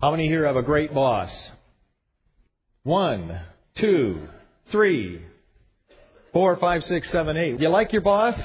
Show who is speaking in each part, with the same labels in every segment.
Speaker 1: How many here have a great boss? 1, 2, 3, 4, 5, 6, 7, 8. You like your boss?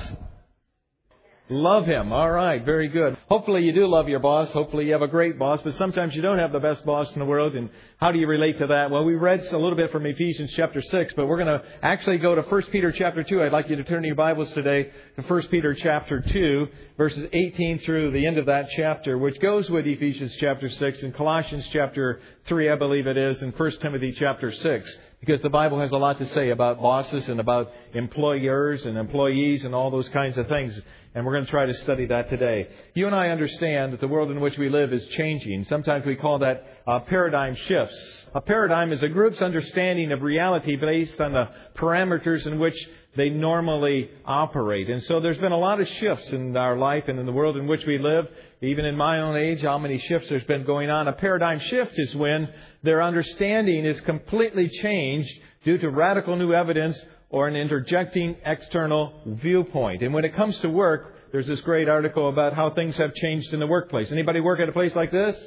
Speaker 1: Love him. All right. Very good. Hopefully you do love your boss. Hopefully you have a great boss. But sometimes you don't have the best boss in the world. And how do you relate to that? Well, we read a little bit from Ephesians chapter 6, but we're going to actually go to 1 Peter chapter 2. I'd like you to turn to your Bibles today to 1 Peter chapter 2, verses 18 through the end of that chapter, which goes with Ephesians chapter 6 and Colossians chapter 3, I believe it is, and 1 Timothy chapter 6. Because the Bible has a lot to say about bosses and about employers and employees and all those kinds of things. And we're going to try to study that today. You and I understand that the world in which we live is changing. Sometimes we call that paradigm shifts. A paradigm is a group's understanding of reality based on the parameters in which they normally operate. And so there's been a lot of shifts in our life and in the world in which we live. Even in my own age, how many shifts there's been going on. A paradigm shift is when their understanding is completely changed due to radical new evidence or an interjecting external viewpoint. And when it comes to work, there's this great article about how things have changed in the workplace. Anybody work at a place like this?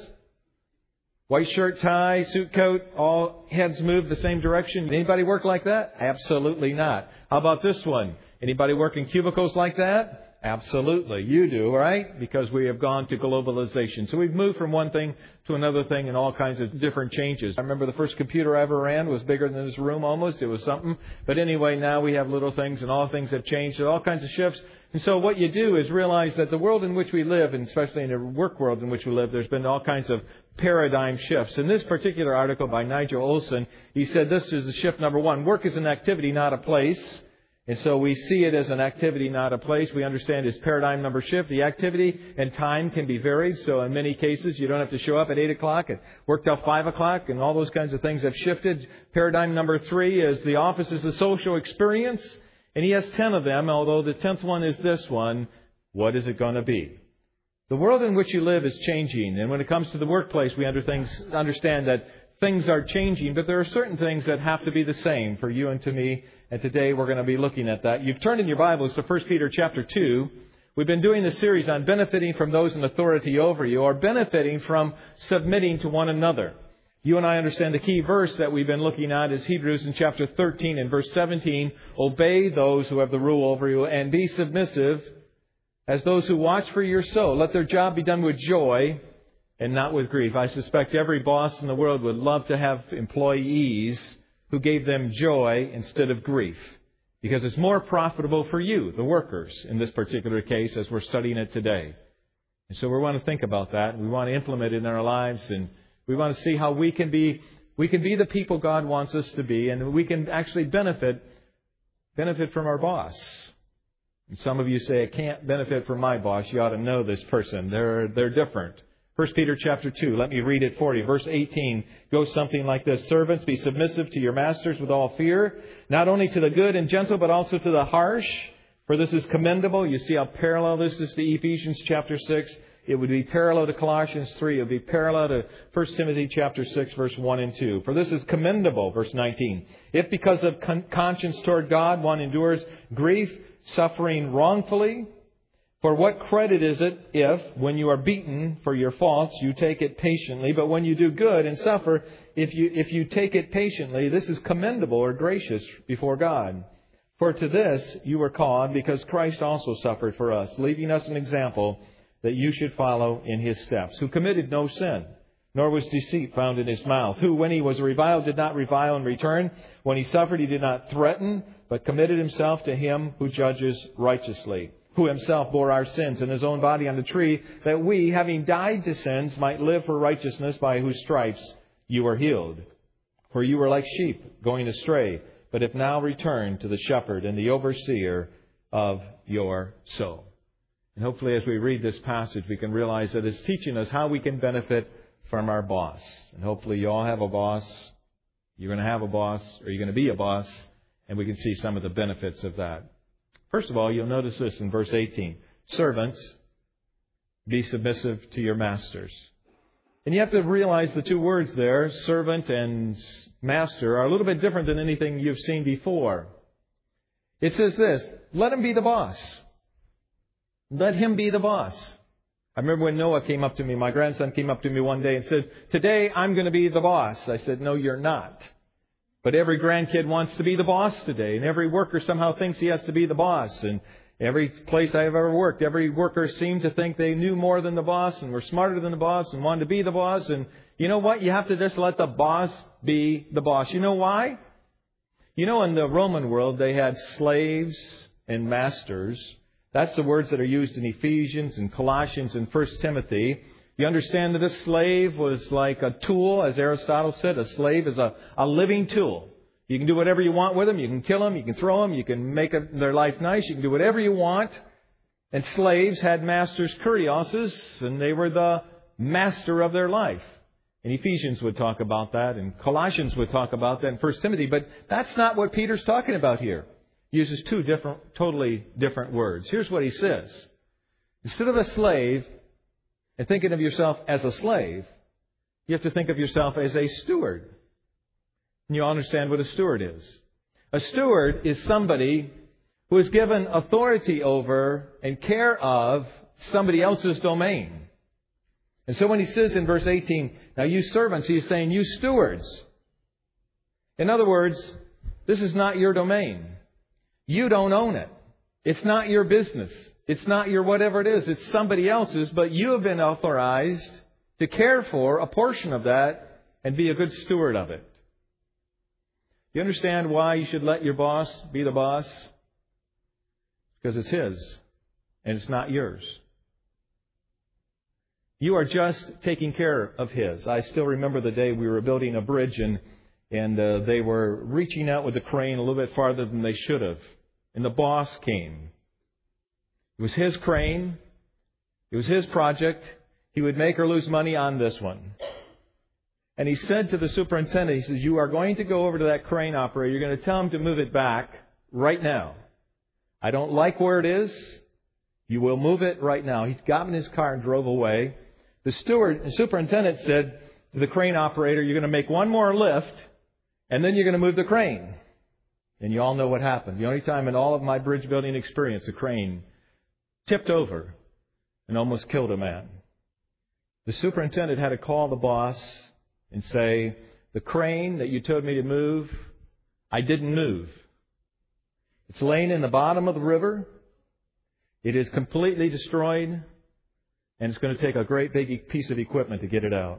Speaker 1: White shirt, tie, suit coat, all heads move the same direction. Anybody work like that? Absolutely not. How about this one? Anybody work in cubicles like that? Absolutely. You do, right? Because we have gone to globalization. So we've moved from one thing to another thing and all kinds of different changes. I remember the first computer I ever ran was bigger than this room almost. It was something. But anyway, now we have little things and all things have changed. There are all kinds of shifts. And so what you do is realize that the world in which we live, and especially in the work world in which we live, there's been all kinds of paradigm shifts. In this particular article by Nigel Olson, he said this is the shift number 1. Work is an activity, not a place. And so we see it as an activity, not a place. We understand it's paradigm number shift. The activity and time can be varied. So in many cases, you don't have to show up at 8 o'clock and work till 5 o'clock, and all those kinds of things have shifted. Paradigm number 3 is the office is a social experience. And he has 10 of them, although the 10th one is this one. What is it going to be? The world in which you live is changing. And when it comes to the workplace, we understand that things are changing, but there are certain things that have to be the same for you and to me. And today we're going to be looking at that. You've turned in your Bibles to 1 Peter chapter 2. We've been doing this series on benefiting from those in authority over you, or benefiting from submitting to one another. You and I understand the key verse that we've been looking at is Hebrews in chapter 13 and verse 17. Obey those who have the rule over you and be submissive as those who watch for your soul. Let their job be done with joy and not with grief. I suspect every boss in the world would love to have employees who gave them joy instead of grief, because it's more profitable for you, the workers, in this particular case, as we're studying it today. And so we want to think about that. We want to implement it in our lives, and we want to see how we can be the people God wants us to be, and we can actually benefit from our boss. And some of you say, I can't benefit from my boss. You ought to know this person. They're different. 1 Peter chapter 2, let me read it for you. Verse 18 goes something like this. Servants, be submissive to your masters with all fear, not only to the good and gentle, but also to the harsh. For this is commendable. You see how parallel this is to Ephesians chapter 6. It would be parallel to Colossians 3. It would be parallel to 1 Timothy chapter 6, verse 1 and 2. For this is commendable, verse 19. If because of conscience toward God one endures grief, suffering wrongfully, for what credit is it if, when you are beaten for your faults, you take it patiently? But when you do good and suffer, if you take it patiently, this is commendable or gracious before God. For to this you were called, because Christ also suffered for us, leaving us an example that you should follow in His steps, who committed no sin, nor was deceit found in His mouth, who, when He was reviled, did not revile in return. When He suffered, He did not threaten, but committed Himself to Him who judges righteously, who Himself bore our sins in His own body on the tree, that we, having died to sins, might live for righteousness, by whose stripes you were healed. For you were like sheep going astray, but have now returned to the shepherd and the overseer of your soul. And hopefully as we read this passage, we can realize that it's teaching us how we can benefit from our boss. And hopefully you all have a boss. You're going to have a boss, or you're going to be a boss, and we can see some of the benefits of that. First of all, you'll notice this in verse 18. Servants, be submissive to your masters. And you have to realize the two words there, servant and master, are a little bit different than anything you've seen before. It says this, let him be the boss. Let him be the boss. I remember when Noah came up to me, my grandson came up to me one day and said, "Today I'm going to be the boss." I said, "No, you're not." But every grandkid wants to be the boss today, and every worker somehow thinks he has to be the boss. And every place I've ever worked, every worker seemed to think they knew more than the boss and were smarter than the boss and wanted to be the boss. And you know what? You have to just let the boss be the boss. You know why? You know, in the Roman world, they had slaves and masters. That's the words that are used in Ephesians and Colossians and 1 Timothy. You understand that a slave was like a tool, as Aristotle said. A slave is a living tool. You can do whatever you want with them. You can kill them. You can throw them. You can make their life nice. You can do whatever you want. And slaves had masters, kurioses, and they were the master of their life. And Ephesians would talk about that, and Colossians would talk about that in 1 Timothy. But that's not what Peter's talking about here. He uses two totally different words. Here's what he says. Instead of a slave and thinking of yourself as a slave, you have to think of yourself as a steward. And you understand what a steward is. A steward is somebody who is given authority over and care of somebody else's domain. And so when he says in verse 18, now you servants, he's saying you stewards. In other words, this is not your domain. You don't own it. It's not your business. It's not your whatever it is. It's somebody else's, but you have been authorized to care for a portion of that and be a good steward of it. You understand why you should let your boss be the boss? Because it's his and it's not yours. You are just taking care of his. I still remember the day we were building a bridge and they were reaching out with the crane a little bit farther than they should have. And the boss came. It was his crane. It was his project. He would make or lose money on this one. And he said to the superintendent, he says, you are going to go over to that crane operator. You're going to tell him to move it back right now. I don't like where it is. You will move it right now. He got in his car and drove away. The superintendent said to the crane operator, you're going to make one more lift, and then you're going to move the crane. And you all know what happened. The only time in all of my bridge building experience, a crane tipped over and almost killed a man. The superintendent had to call the boss and say, the crane that you told me to move, I didn't move. It's laying in the bottom of the river. It is completely destroyed. And it's going to take a great big piece of equipment to get it out.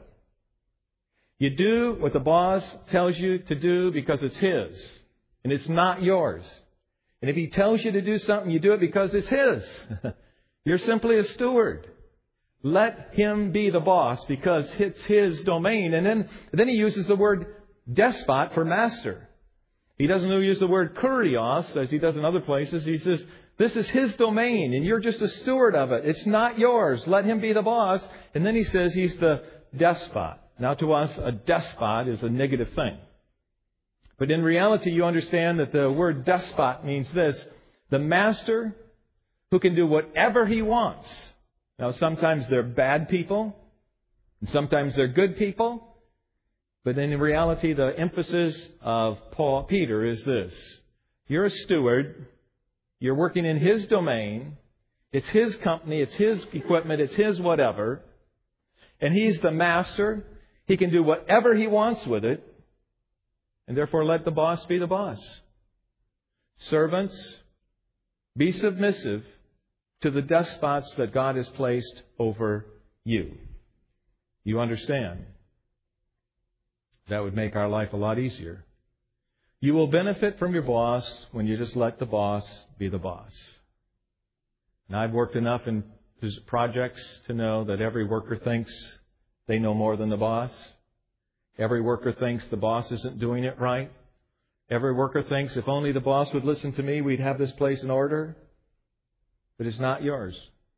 Speaker 1: You do what the boss tells you to do because it's his. And it's not yours. And if he tells you to do something, you do it because it's his. You're simply a steward. Let him be the boss because it's his domain. And then he uses the word despot for master. He doesn't use the word kurios as he does in other places. He says, this is his domain and you're just a steward of it. It's not yours. Let him be the boss. And then he says he's the despot. Now to us, a despot is a negative thing. But in reality, you understand that the word despot means this. The master who can do whatever he wants. Now sometimes they're bad people. And sometimes they're good people. But in reality, the emphasis of Peter is this. You're a steward. You're working in his domain. It's his company. It's his equipment. It's his whatever. And he's the master. He can do whatever he wants with it. And therefore, let the boss be the boss. Servants, be submissive to the despots that God has placed over you. You understand? That would make our life a lot easier. You will benefit from your boss when you just let the boss be the boss. And I've worked enough in projects to know that every worker thinks they know more than the boss. Every worker thinks the boss isn't doing it right. Every worker thinks if only the boss would listen to me, we'd have this place in order. But it's not yours.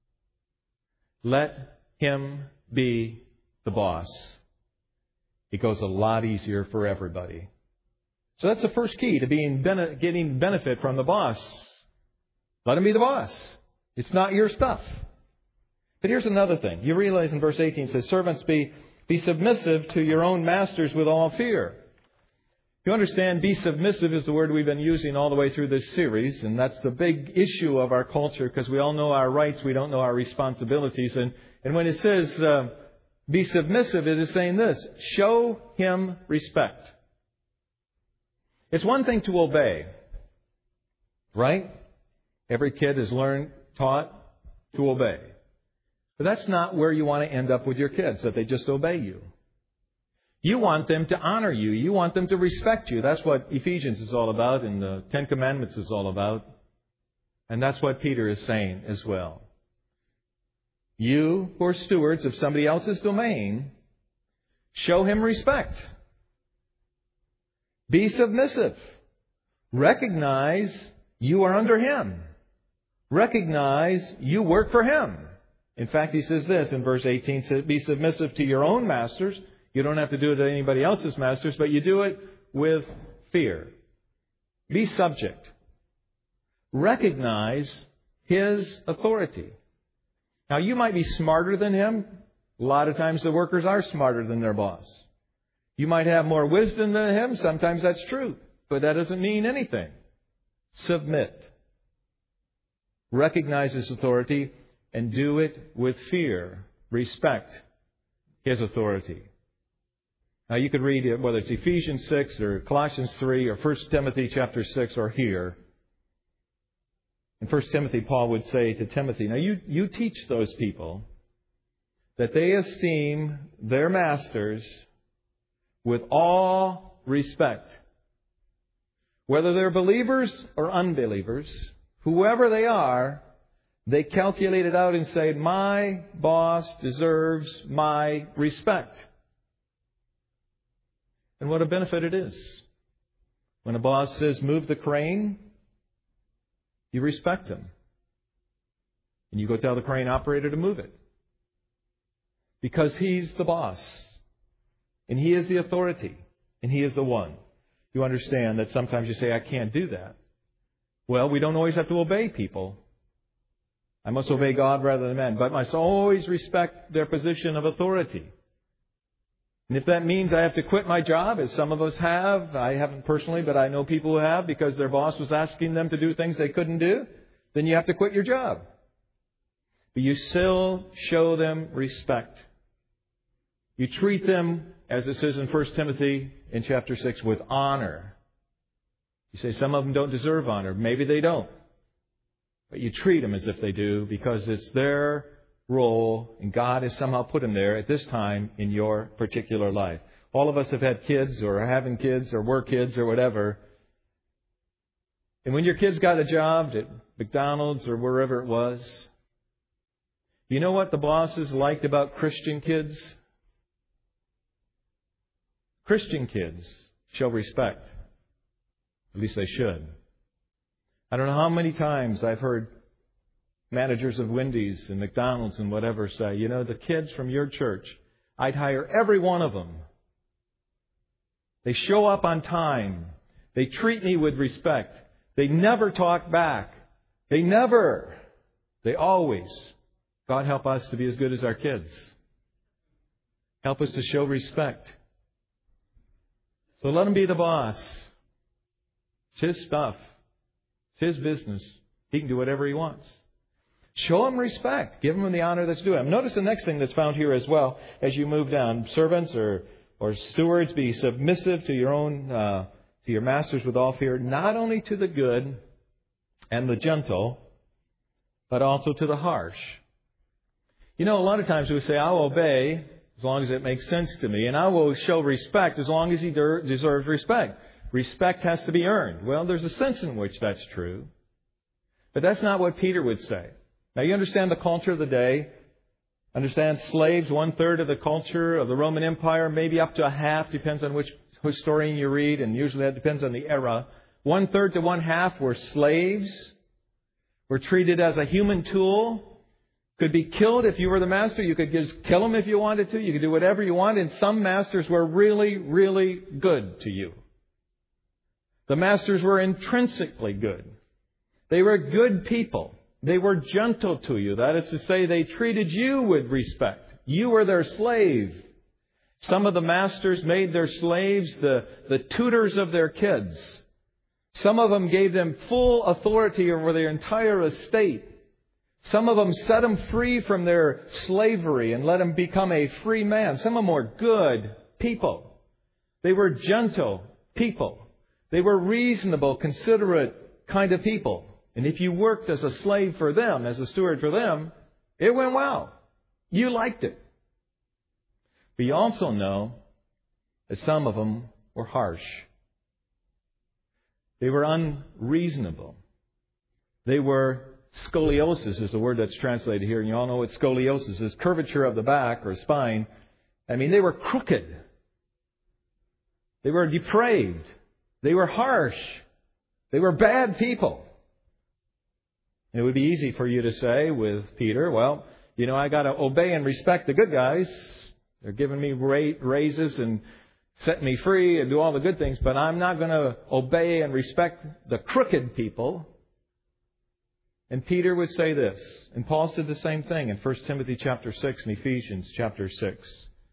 Speaker 1: Let him be the boss. It goes a lot easier for everybody. So that's the first key to getting benefit from the boss. Let him be the boss. It's not your stuff. But here's another thing. You realize in verse 18 it says, servants, be submissive to your own masters with all fear. You understand, be submissive is the word we've been using all the way through this series, and that's the big issue of our culture, because we all know our rights, we don't know our responsibilities. And when it says be submissive, it is saying this: show him respect. It's one thing to obey, right? Every kid is taught to obey. But that's not where you want to end up with your kids, that they just obey you. You want them to honor you. You want them to respect you. That's what Ephesians is all about and the Ten Commandments is all about. And that's what Peter is saying as well. You, who are stewards of somebody else's domain, show him respect. Be submissive. Recognize you are under him. Recognize you work for him. In fact, he says this in verse 18, be submissive to your own masters. You don't have to do it to anybody else's masters, but you do it with fear. Be subject. Recognize his authority. Now, you might be smarter than him. A lot of times the workers are smarter than their boss. You might have more wisdom than him. Sometimes that's true. But that doesn't mean anything. Submit. Recognize his authority and do it with fear. Respect his authority. Now, you could read it, whether it's Ephesians 6 or Colossians 3 or 1 Timothy chapter 6 or here. In 1 Timothy, Paul would say to Timothy, now you teach those people that they esteem their masters with all respect. Whether they're believers or unbelievers, whoever they are, they calculate it out and say, my boss deserves my respect. And what a benefit it is. When a boss says, move the crane, you respect him. And you go tell the crane operator to move it. Because he's the boss. And he is the authority. And he is the one. You understand that sometimes you say, I can't do that. Well, we don't always have to obey people. I must obey God rather than men. But I must always respect their position of authority. And if that means I have to quit my job, as some of us have, I haven't personally, but I know people who have, because their boss was asking them to do things they couldn't do, then you have to quit your job. But you still show them respect. You treat them, as it says in 1 Timothy in chapter 6, with honor. You say some of them don't deserve honor. Maybe they don't. But you treat them as if they do, because it's their role, and God has somehow put them there at this time in your particular life. All of us have had kids, or are having kids, or were kids, or whatever. And when your kids got a job at McDonald's or wherever it was, you know what the bosses liked about Christian kids? Christian kids show respect. At least they should. I don't know how many times I've heard managers of Wendy's and McDonald's and whatever say, you know, the kids from your church, I'd hire every one of them. They show up on time. They treat me with respect. They never talk back. They always. God help us to be as good as our kids. Help us to show respect. So let him be the boss. It's his stuff. It's his business. He can do whatever he wants. Show him respect. Give him the honor that's due him. Notice the next thing that's found here as well as you move down. Servants or stewards, be submissive to your own, to your masters with all fear, not only to the good and the gentle, but also to the harsh. You know, a lot of times we say, I'll obey as long as it makes sense to me, and I will show respect as long as he deserves respect. Respect has to be earned. Well, there's a sense in which that's true. But that's not what Peter would say. Now, you understand the culture of the day. Understand slaves, 1/3 of the culture of the Roman Empire, maybe up to a half, depends on which historian you read, and usually that depends on the era. 1/3 to 1/2 were slaves, were treated as a human tool, could be killed if you were the master. You could just kill them if you wanted to. You could do whatever you wanted. And some masters were really, really good to you. The masters were intrinsically good. They were good people. They were gentle to you. That is to say, they treated you with respect. You were their slave. Some of the masters made their slaves the tutors of their kids. Some of them gave them full authority over their entire estate. Some of them set them free from their slavery and let them become a free man. Some of them were good people. They were gentle people. They were reasonable, considerate kind of people. And if you worked as a slave for them, as a steward for them, it went well. You liked it. But you also know that some of them were harsh. They were unreasonable. They were scoliosis is the word that's translated here. And you all know what scoliosis is. Curvature of the back or spine. I mean, they were crooked. They were depraved. They were harsh. They were bad people. It would be easy for you to say with Peter, well, I got to obey and respect the good guys. They're giving me raises and setting me free and do all the good things, but I'm not going to obey and respect the crooked people. And Peter would say this, and Paul said the same thing in 1 Timothy chapter 6 and Ephesians chapter 6.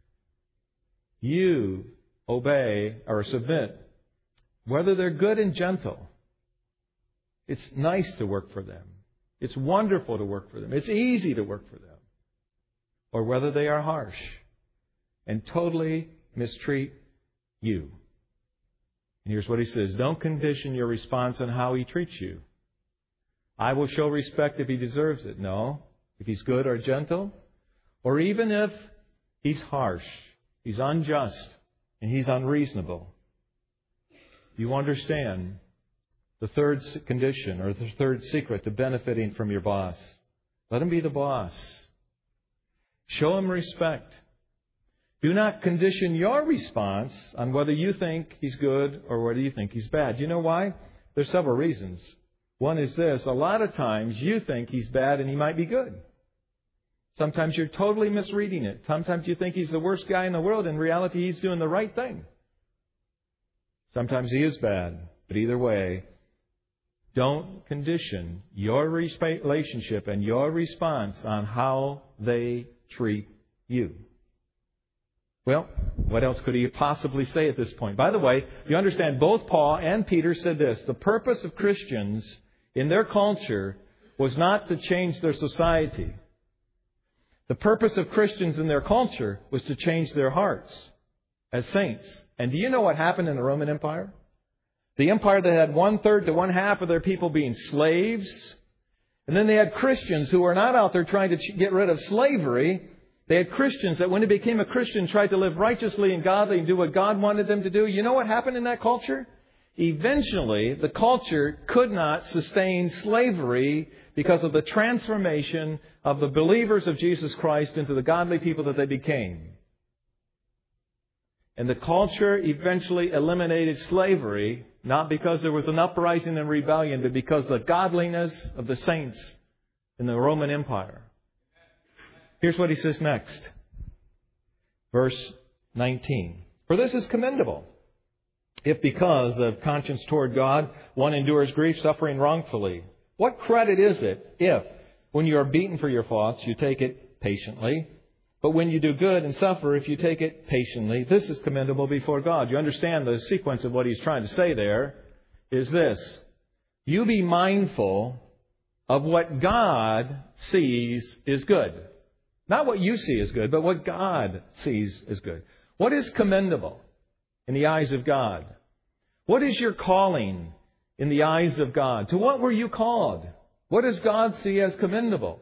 Speaker 1: You obey or submit, whether they're good and gentle. It's nice to work for them. It's wonderful to work for them. It's easy to work for them. Or whether they are harsh and totally mistreat you. And here's what he says. Don't condition your response on how he treats you. I will show respect if he deserves it. No. If he's good or gentle. Or even if he's harsh, he's unjust, and he's unreasonable. You understand the third condition or the third secret to benefiting from your boss. Let him be the boss. Show him respect. Do not condition your response on whether you think he's good or whether you think he's bad. You know why? There's several reasons. One is this. A lot of times you think he's bad and he might be good. Sometimes you're totally misreading it. Sometimes you think he's the worst guy in the world. In reality, he's doing the right thing. Sometimes he is bad. But either way, don't condition your relationship and your response on how they treat you. Well, what else could he possibly say at this point? By the way, you understand both Paul and Peter said this. The purpose of Christians in their culture was not to change their society. The purpose of Christians in their culture was to change their hearts as saints. And do you know what happened in the Roman Empire? The empire that had 1/3 to 1/2 of their people being slaves. And then they had Christians who were not out there trying to get rid of slavery. They had Christians that when they became a Christian tried to live righteously and godly and do what God wanted them to do. You know what happened in that culture? Eventually, the culture could not sustain slavery because of the transformation of the believers of Jesus Christ into the godly people that they became. And the culture eventually eliminated slavery, not because there was an uprising and rebellion, but because of the godliness of the saints in the Roman Empire. Here's what he says next. Verse 19. For this is commendable, if because of conscience toward God, one endures grief, suffering wrongfully. What credit is it if, when you are beaten for your faults, you take it patiently? But when you do good and suffer, if you take it patiently, this is commendable before God. You understand the sequence of what he's trying to say there is this. You be mindful of what God sees is good. Not what you see is good, but what God sees is good. What is commendable in the eyes of God? What is your calling in the eyes of God? To what were you called? What does God see as commendable?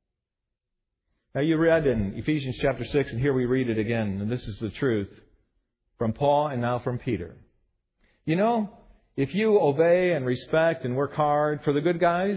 Speaker 1: Now you read in Ephesians chapter 6, and here we read it again, and this is the truth from Paul and now from Peter. You know, if you obey and respect and work hard for the good guys,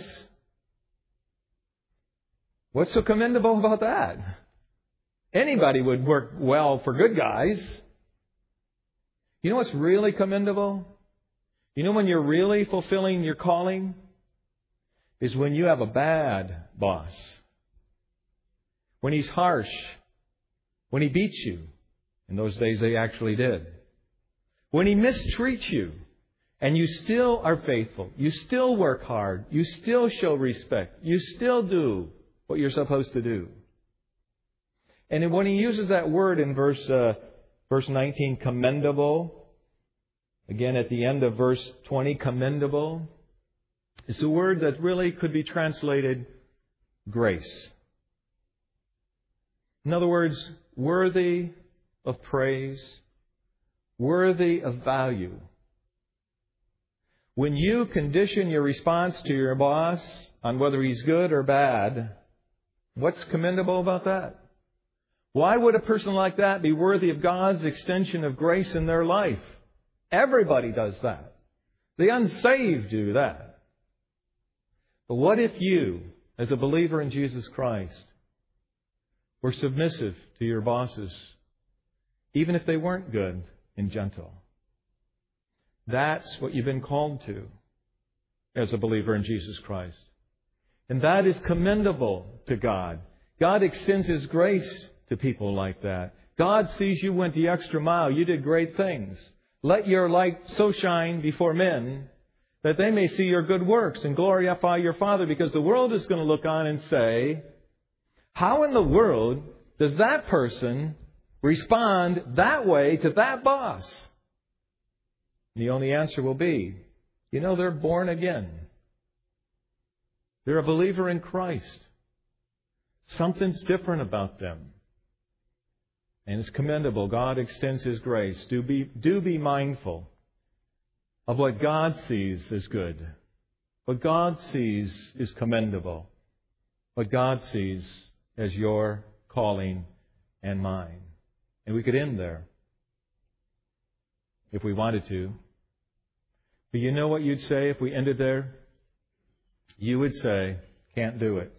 Speaker 1: what's so commendable about that? Anybody would work well for good guys. You know what's really commendable? You know when you're really fulfilling your calling? Is when you have a bad boss. When he's harsh. When he beats you. In those days they actually did. When he mistreats you. And you still are faithful. You still work hard. You still show respect. You still do what you're supposed to do. And when he uses that word in verse Verse 19, commendable. Again, at the end of verse 20, commendable. It's a word that really could be translated grace. In other words, worthy of praise, worthy of value. When you condition your response to your boss on whether he's good or bad, what's commendable about that? Why would a person like that be worthy of God's extension of grace in their life? Everybody does that. The unsaved do that. But what if you, as a believer in Jesus Christ, were submissive to your bosses, even if they weren't good and gentle? That's what you've been called to as a believer in Jesus Christ. And that is commendable to God. God extends His grace to people like that. God sees you went the extra mile. You did great things. Let your light so shine before men that they may see your good works and glorify your Father, because the world is going to look on and say, how in the world does that person respond that way to that boss? And the only answer will be, they're born again. They're a believer in Christ. Something's different about them. And it's commendable. God extends His grace. Do be mindful of what God sees as good. What God sees is commendable. What God sees as your calling and mine. And we could end there if we wanted to. But you know what you'd say if we ended there? You would say, can't do it.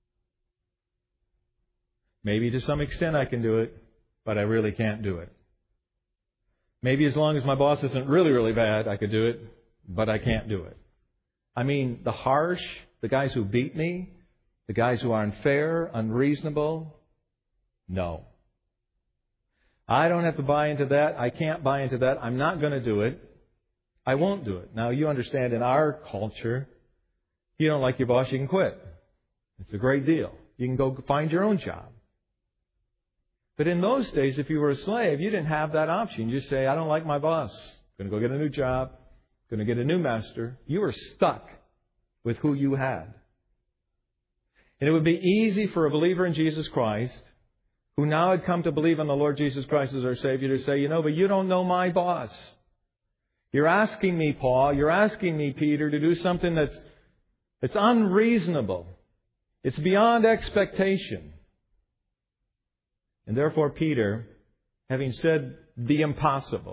Speaker 1: Maybe to some extent I can do it, but I really can't do it. Maybe as long as my boss isn't really, really bad, I could do it, but I can't do it. I mean, the harsh, the guys who beat me, the guys who are unfair, unreasonable, no. I don't have to buy into that. I can't buy into that. I'm not going to do it. I won't do it. Now, you understand in our culture, if you don't like your boss, you can quit. It's a great deal. You can go find your own job. But in those days, if you were a slave, you didn't have that option. You just say, I don't like my boss. I'm going to go get a new job. I'm going to get a new master. You were stuck with who you had. And it would be easy for a believer in Jesus Christ, who now had come to believe on the Lord Jesus Christ as our Savior, to say, but you don't know my boss. You're asking me, Paul, you're asking me, Peter, to do something that's unreasonable. It's beyond expectation. And therefore, Peter, having said the impossible,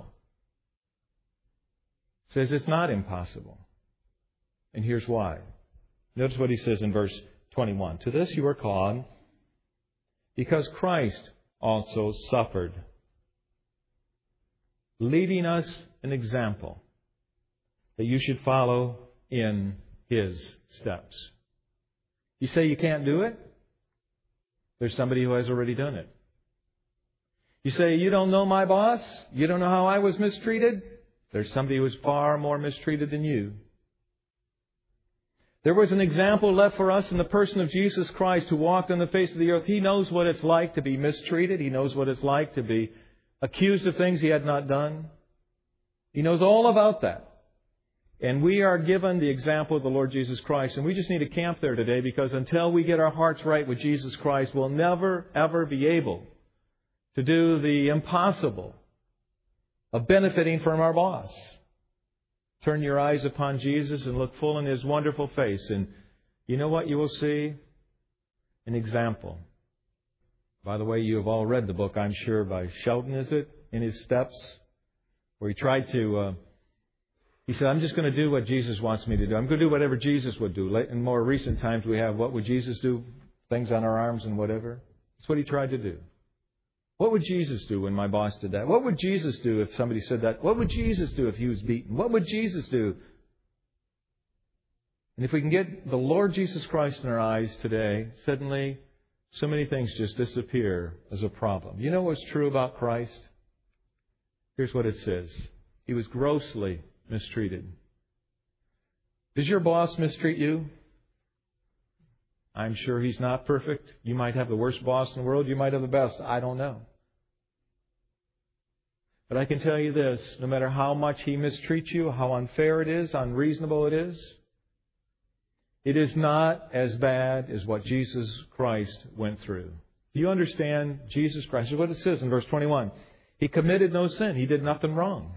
Speaker 1: says it's not impossible. And here's why. Notice what he says in verse 21. To this you are called, because Christ also suffered, leaving us an example that you should follow in His steps. You say you can't do it? There's somebody who has already done it. You say, you don't know my boss? You don't know how I was mistreated? There's somebody who was far more mistreated than you. There was an example left for us in the person of Jesus Christ, who walked on the face of the earth. He knows what it's like to be mistreated. He knows what it's like to be accused of things He had not done. He knows all about that. And we are given the example of the Lord Jesus Christ. And we just need to camp there today, because until we get our hearts right with Jesus Christ, we'll never, ever be able to do the impossible of benefiting from our boss. Turn your eyes upon Jesus and look full in His wonderful face. And you know what you will see? An example. By the way, you have all read the book, I'm sure, by Sheldon, is it? In His Steps, where he tried to... He said, I'm just going to do what Jesus wants me to do. I'm going to do whatever Jesus would do. In more recent times, we have, what would Jesus do? Things on our arms and whatever. That's what he tried to do. What would Jesus do when my boss did that? What would Jesus do if somebody said that? What would Jesus do if he was beaten? What would Jesus do? And if we can get the Lord Jesus Christ in our eyes today, suddenly so many things just disappear as a problem. You know what's true about Christ? Here's what it says. He was grossly mistreated. Does your boss mistreat you? I'm sure he's not perfect. You might have the worst boss in the world. You might have the best. I don't know. But I can tell you this, no matter how much he mistreats you, how unfair it is, unreasonable it is not as bad as what Jesus Christ went through. Do you understand Jesus Christ? This is what it says in verse 21. He committed no sin. He did nothing wrong.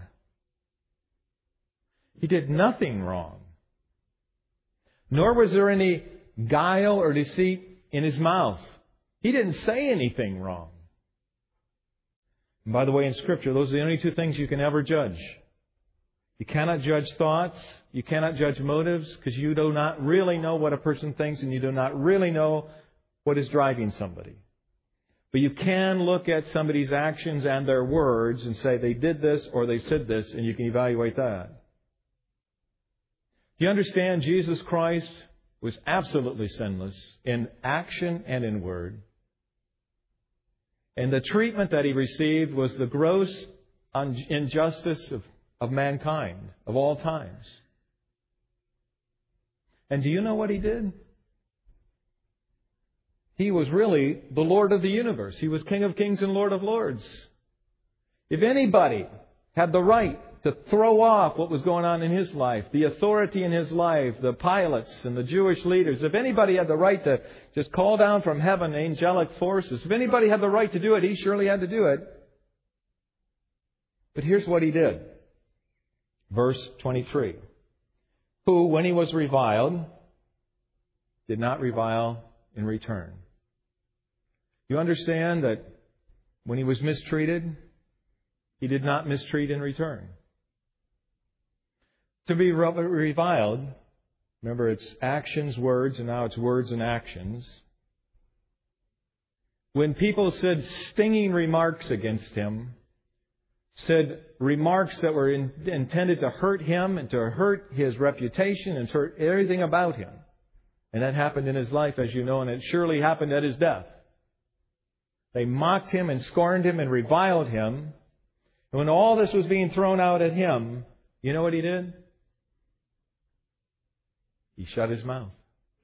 Speaker 1: He did nothing wrong. Nor was there any guile or deceit in his mouth. He didn't say anything wrong. And by the way, in Scripture, those are the only two things you can ever judge. You cannot judge thoughts. You cannot judge motives because you do not really know what a person thinks and you do not really know what is driving somebody. But you can look at somebody's actions and their words and say they did this or they said this, and you can evaluate that. Do you understand Jesus Christ was absolutely sinless in action and in word? And the treatment that He received was the gross injustice of mankind, of all times. And do you know what He did? He was really the Lord of the universe. He was King of kings and Lord of lords. If anybody had the right to throw off what was going on in His life, the authority in His life, the pilots and the Jewish leaders, if anybody had the right to just call down from heaven angelic forces, if anybody had the right to do it, He surely had to do it. But here's what He did. Verse 23. Who, when He was reviled, did not revile in return. You understand that when He was mistreated, He did not mistreat in return. To be reviled, remember it's actions, words, and now it's words and actions. When people said stinging remarks against Him, said remarks that were intended to hurt Him and to hurt His reputation and to hurt everything about Him. And that happened in His life, as you know, and it surely happened at His death. They mocked Him and scorned Him and reviled Him. And when all this was being thrown out at Him, you know what He did? He shut His mouth.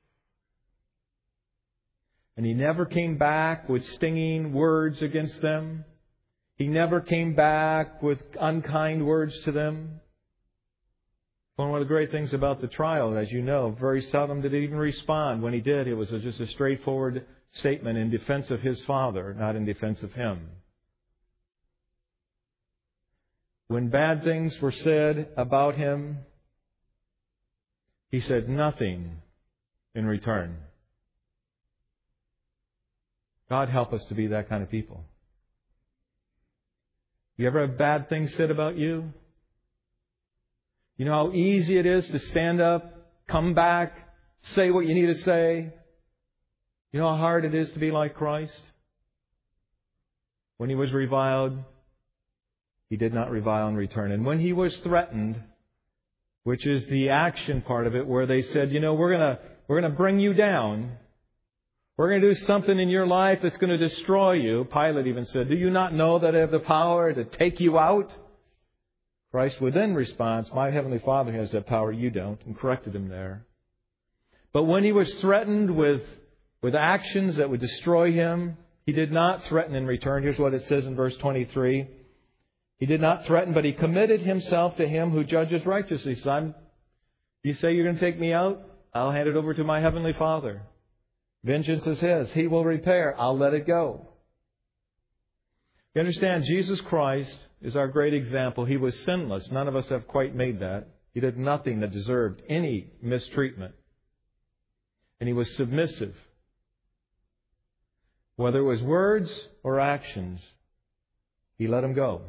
Speaker 1: And He never came back with stinging words against them. He never came back with unkind words to them. One of the great things about the trial, as you know, very seldom did He even respond. When He did, it was just a straightforward statement in defense of His Father, not in defense of Him. When bad things were said about Him, He said nothing in return. God help us to be that kind of people. You ever have bad things said about you? You know how easy it is to stand up, come back, say what you need to say? You know how hard it is to be like Christ? When He was reviled, He did not revile in return. And when He was threatened, which is the action part of it, where they said, you know, we're going to bring you down. We're going to do something in your life that's going to destroy you. Pilate even said, do you not know that I have the power to take you out? Christ would then respond, my Heavenly Father has that power, you don't, and corrected Him there. But when He was threatened with actions that would destroy Him, He did not threaten in return. Here's what it says in verse 23. He did not threaten, but He committed Himself to Him who judges righteously. Son, you say you're going to take me out? I'll hand it over to my Heavenly Father. Vengeance is His. He will repair. I'll let it go. You understand, Jesus Christ is our great example. He was sinless. None of us have quite made that. He did nothing that deserved any mistreatment. And He was submissive. Whether it was words or actions, He let Him go.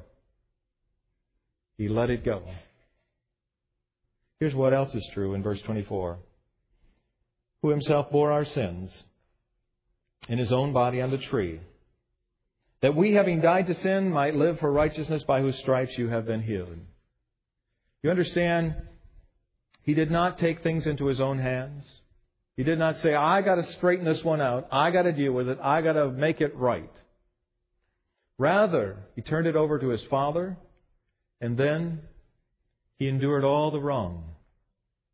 Speaker 1: He let it go. Here's what else is true in verse 24. Who Himself bore our sins in His own body on the tree, that we, having died to sin, might live for righteousness, by whose stripes you have been healed. You understand, He did not take things into His own hands. He did not say, I got to straighten this one out. I got to deal with it. I got to make it right. Rather, He turned it over to His Father, and then He endured all the wrong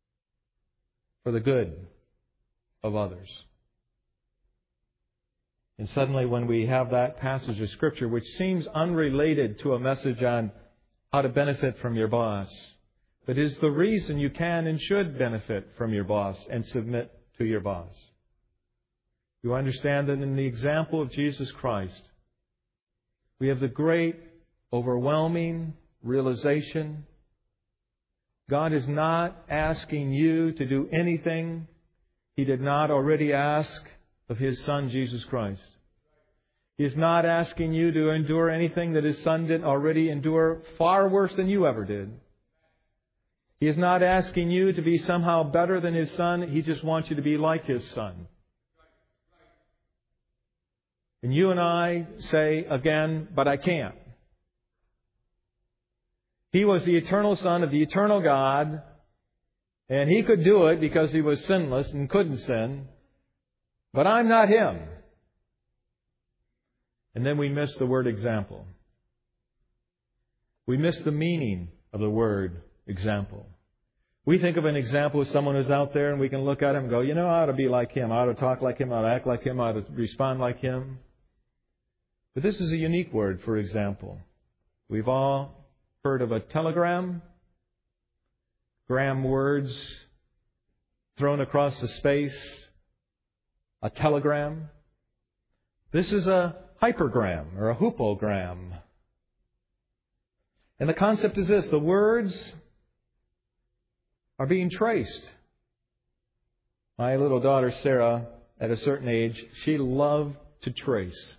Speaker 1: for the good of others. And suddenly when we have that passage of Scripture, which seems unrelated to a message on how to benefit from your boss, but is the reason you can and should benefit from your boss and submit to your boss. You understand that in the example of Jesus Christ, we have the great, overwhelming realization God is not asking you to do anything He did not already ask of His Son, Jesus Christ. He is not asking you to endure anything that His Son didn't already endure, far worse than you ever did. He is not asking you to be somehow better than His Son. He just wants you to be like His Son. And you and I say again, but I can't. He was the eternal Son of the eternal God, and He could do it because He was sinless and couldn't sin. But I'm not Him. And then we miss the word example. We miss the meaning of the word example. We think of an example as someone who's out there and we can look at him and go, I ought to be like him. I ought to talk like him. I ought to act like him. I ought to respond like him. But this is a unique word for example. We've all heard of a telegram. Gram words thrown across the space. A telegram. This is a hypergram or a hoopogram. And the concept is this. The words are being traced. My little daughter Sarah, at a certain age, she loved to trace.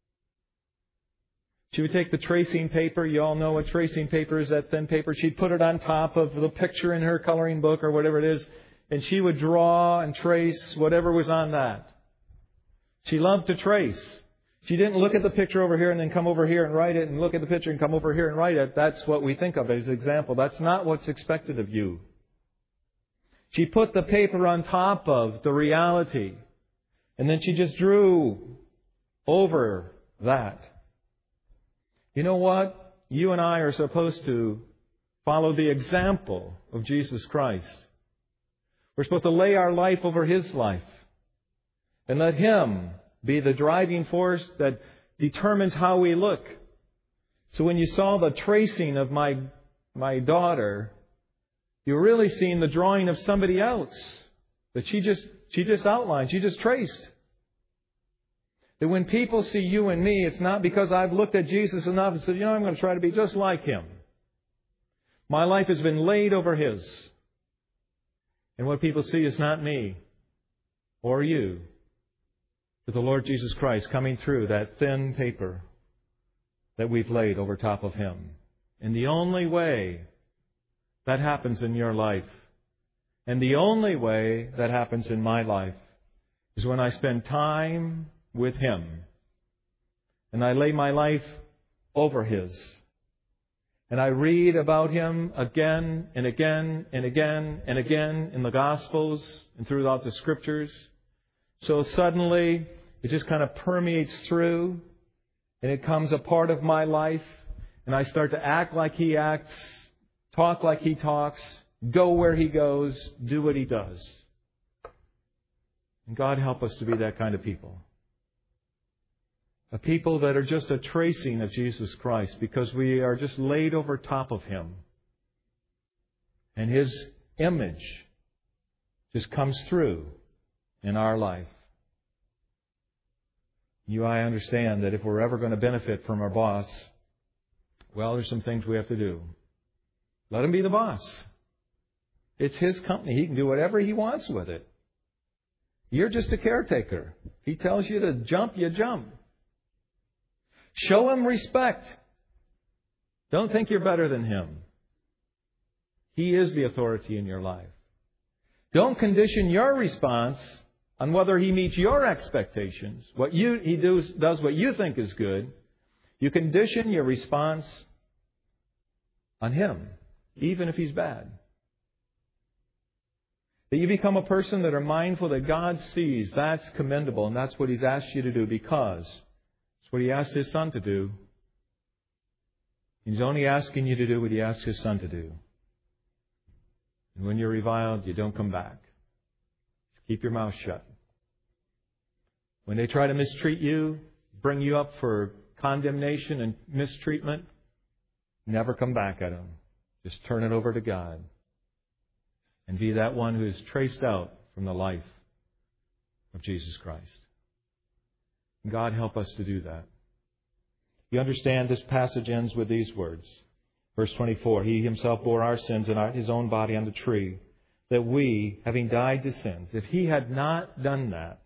Speaker 1: She would take the tracing paper. You all know what tracing paper is, that thin paper. She'd put it on top of the picture in her coloring book or whatever it is. And she would draw and trace whatever was on that. She loved to trace. She didn't look at the picture over here and then come over here and write it and look at the picture and come over here and write it. That's what we think of as example. That's not what's expected of you. She put the paper on top of the reality. And then she just drew over that. You know what? You and I are supposed to follow the example of Jesus Christ. We're supposed to lay our life over His life. And let Him be the driving force that determines how we look. So when you saw the tracing of my daughter, you're really seeing the drawing of somebody else that she just outlined, she just traced. That when people see you and me, it's not because I've looked at Jesus enough and said, I'm going to try to be just like Him. My life has been laid over His. And what people see is not me or you, but the Lord Jesus Christ coming through that thin paper that we've laid over top of Him. And the only way that happens in your life, and the only way that happens in my life, is when I spend time with Him. And I lay my life over His. And I read about Him again and again and again and again in the Gospels and throughout the Scriptures. So suddenly, it just kind of permeates through, and it becomes a part of my life, and I start to act like He acts, talk like He talks, go where He goes, do what He does. And God help us to be that kind of people. A people that are just a tracing of Jesus Christ because we are just laid over top of Him. And His image just comes through in our life. I understand that if we're ever going to benefit from our boss, well, there's some things we have to do. Let Him be the boss. It's His company. He can do whatever He wants with it. You're just a caretaker. He tells you to jump, you jump. Show Him respect. Don't think you're better than Him. He is the authority in your life. Don't condition your response on whether He meets your expectations. He does what you think is good. You condition your response on Him, even if He's bad. That you become a person that are mindful that God sees. That's commendable, and that's what He's asked you to do because it's what He asked His Son to do. He's only asking you to do what He asked His Son to do. And when you're reviled, you don't come back. Keep your mouth shut. When they try to mistreat you, bring you up for condemnation and mistreatment, never come back at them. Just turn it over to God. And be that one who is traced out from the life of Jesus Christ. God help us to do that. You understand this passage ends with these words. Verse 24, He Himself bore our sins in His own body on the tree, that we, having died to sins, if He had not done that,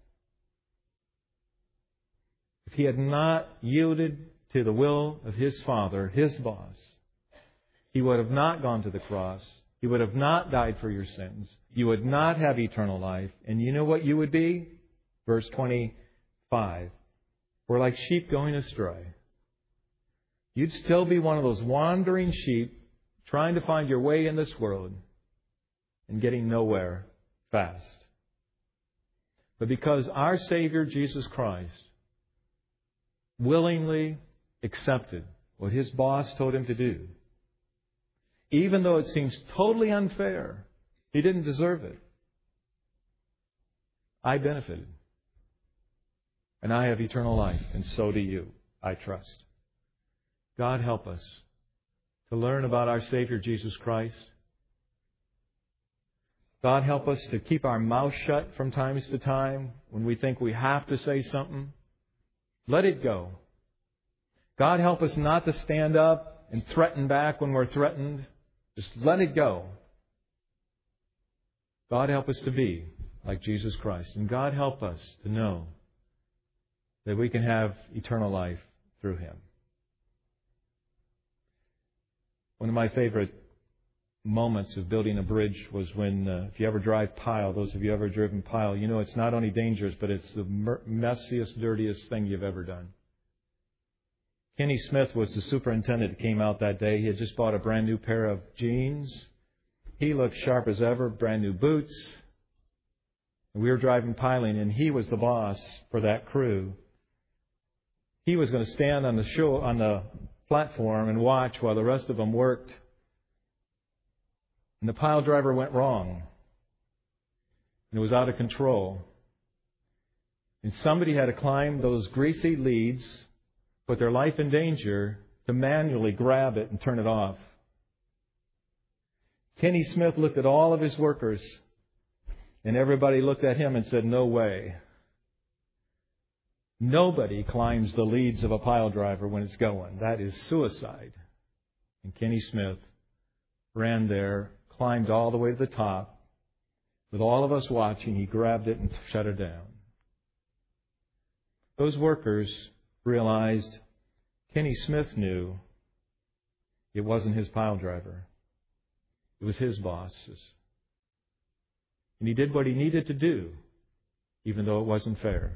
Speaker 1: if He had not yielded to the will of His Father, His boss, He would have not gone to the cross. He would have not died for your sins. You would not have eternal life. And you know what you would be? Verse 25. We're like sheep going astray. You'd still be one of those wandering sheep trying to find your way in this world and getting nowhere fast. But because our Savior, Jesus Christ, willingly accepted what His boss told Him to do, even though it seems totally unfair, He didn't deserve it, I benefited. And I have eternal life, and so do you, I trust. God help us to learn about our Savior Jesus Christ. God help us to keep our mouth shut from time to time when we think we have to say something. Let it go. God help us not to stand up and threaten back when we're threatened. Just let it go. God help us to be like Jesus Christ. And God help us to know that we can have eternal life through Him. One of my favorite moments of building a bridge was when, if you ever drive Pyle, those of you ever driven Pyle, you know it's not only dangerous, but it's the messiest, dirtiest thing you've ever done. Kenny Smith was the superintendent that came out that day. He had just bought a brand new pair of jeans. He looked sharp as ever, brand new boots. And we were driving piling, and he was the boss for that crew. He was going to stand on the platform and watch while the rest of them worked. And the pile driver went wrong. And it was out of control. And somebody had to climb those greasy leads, put their life in danger, to manually grab it and turn it off. Kenny Smith looked at all of his workers, and everybody looked at him and said, "No way. Nobody climbs the leads of a pile driver when it's going. That is suicide." And Kenny Smith ran there, climbed all the way to the top. With all of us watching, he grabbed it and shut it down. Those workers realized Kenny Smith knew it wasn't his pile driver. It was his boss's. And he did what he needed to do, even though it wasn't fair.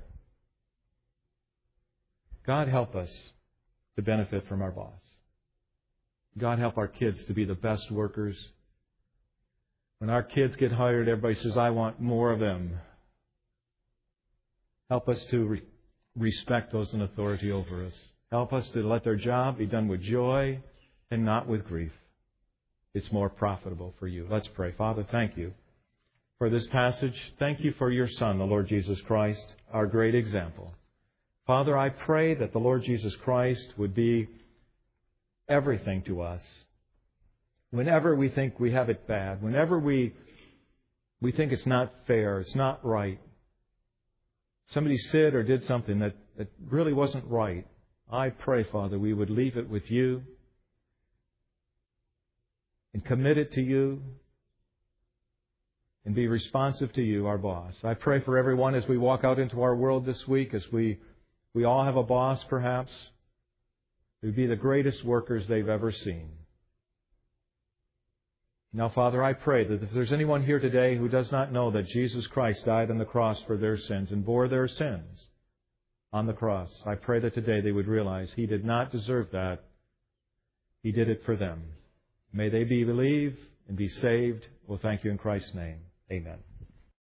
Speaker 1: God help us to benefit from our boss. God help our kids to be the best workers. When our kids get hired, everybody says, "I want more of them." Help us to respect those in authority over us. Help us to let their job be done with joy and not with grief. It's more profitable for you. Let's pray. Father, thank you for this passage. Thank you for your Son, the Lord Jesus Christ, our great example. Father, I pray that the Lord Jesus Christ would be everything to us. Whenever we think we have it bad, whenever we think it's not fair, it's not right, somebody said or did something that really wasn't right, I pray, Father, we would leave it with you and commit it to you and be responsive to you, our boss. I pray for everyone as we walk out into our world this week, as we all have a boss, perhaps, who would be the greatest workers they've ever seen. Now, Father, I pray that if there's anyone here today who does not know that Jesus Christ died on the cross for their sins and bore their sins on the cross, I pray that today they would realize He did not deserve that. He did it for them. May they believe and be saved. We'll thank you in Christ's name. Amen.